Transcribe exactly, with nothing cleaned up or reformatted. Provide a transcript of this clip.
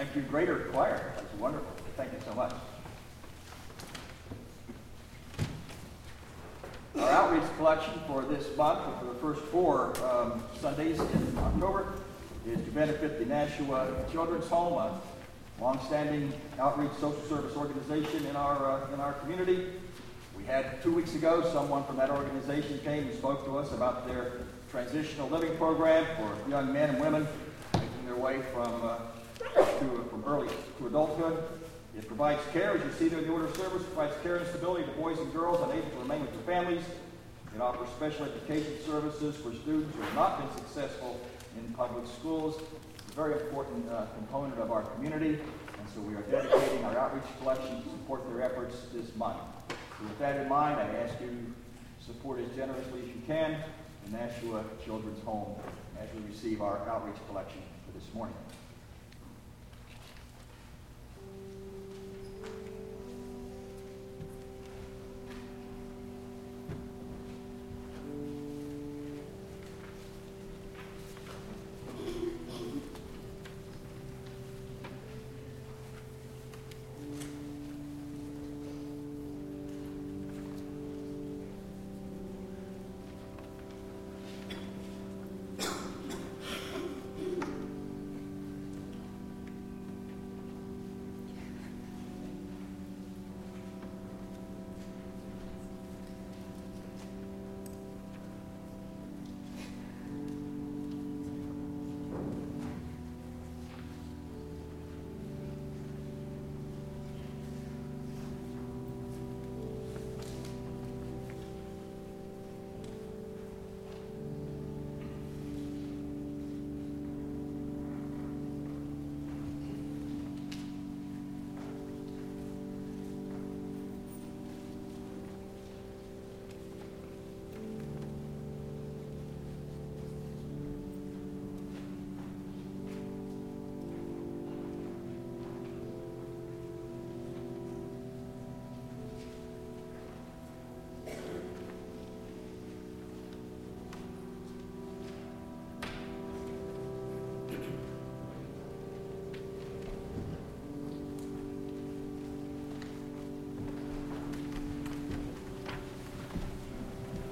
Thank you, Greater Choir. That's wonderful. Thank you so much. Our outreach collection for this month, for the first four um, Sundays in October, is to benefit the Nashua Children's Home, a long-standing outreach social service organization in our uh, in our community. We had two weeks ago someone from that organization came and spoke to us about their transitional living program for young men and women making their way from uh, to from early to adulthood. It provides care, as you see there in the order of service, provides care and stability to boys and girls unable to remain with their families. It offers special education services for students who have not been successful in public schools. It's a very important uh, component of our community, and so we are dedicating our outreach collection to support their efforts this month. So with that in mind, I ask you to support as generously as you can the Nashua Children's Home as we receive our outreach collection for this morning.